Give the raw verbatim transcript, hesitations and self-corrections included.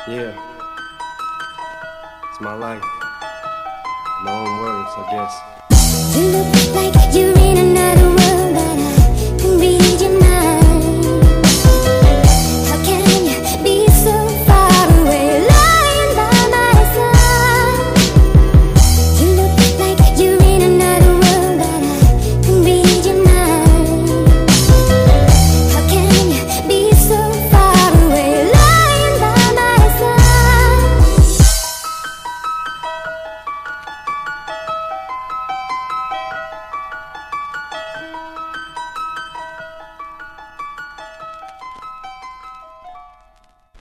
Yeah, it's my life. My own words, I guess. You look like you really